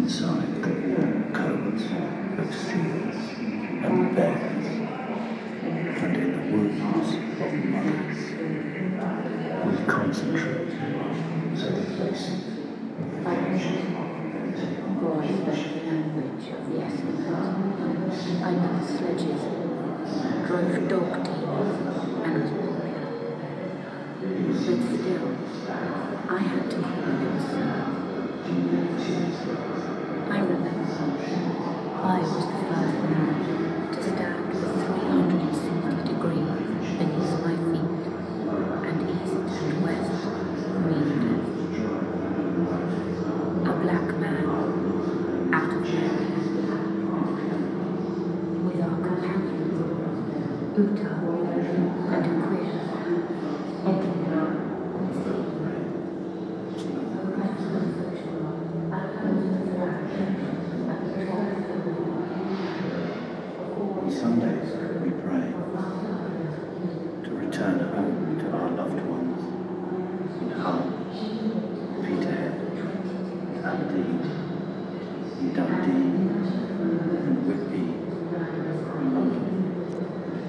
inside coats of seals and bears, and in the wounds of mothers. We concentrate, replacing Boy spoke the language of the Eskimos. I knew sledges, drove dog teams, and was popular. But still, I had to hear them sing. I remember I was the first man to stand with 360 degrees beneath my feet, and east and west meaningless. A black man out of Maryland, with our companions, Uta and Aquila. Some days